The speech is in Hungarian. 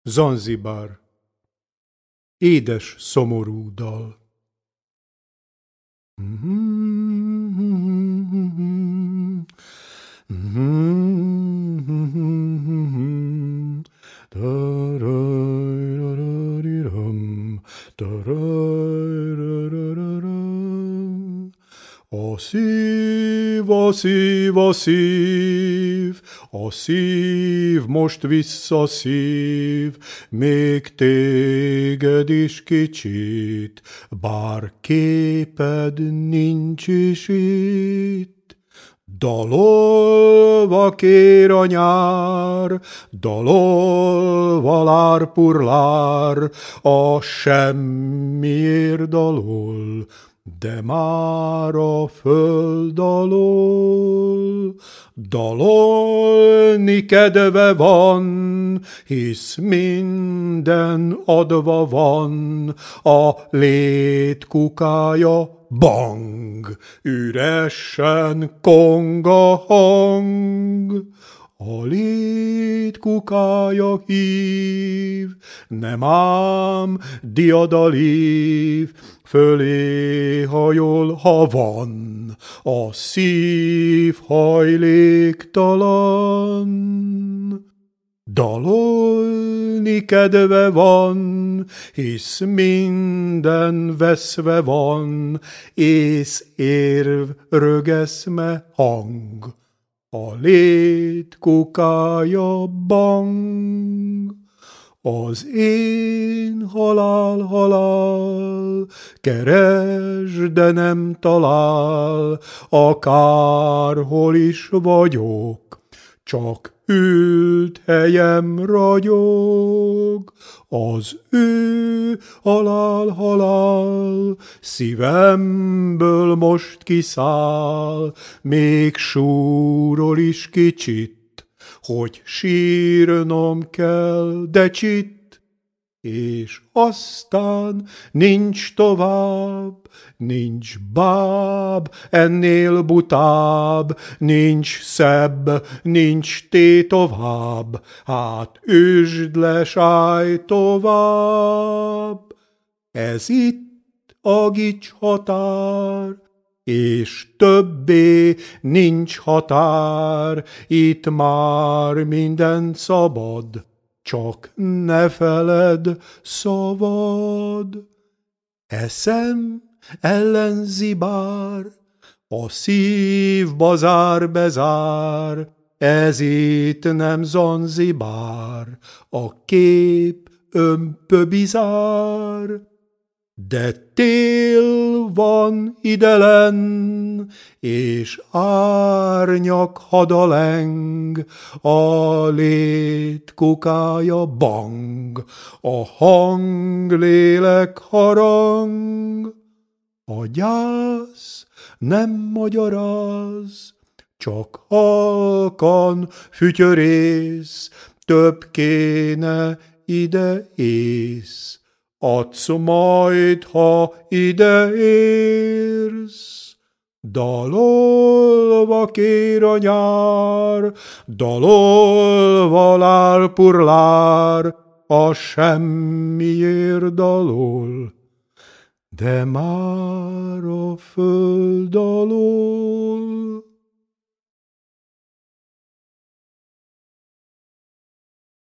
Zanzibár. Édes, szomorú dal. A szív, a szív, a szív, a szív most visszaszív, még téged is kicsit, bár képed nincs is itt. Dalolva kér a nyár, dalolva lárpurlár, a semmiért dalol, de már a föld alól dalolni kedve van, hisz minden adva van, a lét kukája bang, üresen kong a hang. A lét kukája hív, nem ám diadalív, fölé hajol, ha van, a szív hajléktalan. Dalolni kedve van, hisz minden veszve van, ész, érv, rögeszme, hang. A lét kukája bang, az én halál, keresd, de nem talál, akárhol is vagyok, csak ült helyem ragyog. Az ő halál, szívemből most kiszáll, még súrol is kicsit, hogy sírnom kell, de csitt, és aztán nincs tovább, nincs báb, ennél butább, nincs szebb, nincs tovább, hát üsd le, sáj tovább. Ez itt a gics határ, és többé nincs határ, itt már minden szabad, csak ne feled, szavad. Eszem ellenzi bár, a szív bazár bezár, ez itt nem Zanzibár, a kép ömpöbizár. De tél van idelen, és árnyak hadaleng, a lét kukája bang, a hanglélek harang. A gyász nem magyaráz, csak halkan fütyörész, több kéne ide ész. Adsz majd, ha ide érsz. Dalolva kér a nyár, dalolva lárpurlár, a semmiért dalol, de már a föld alól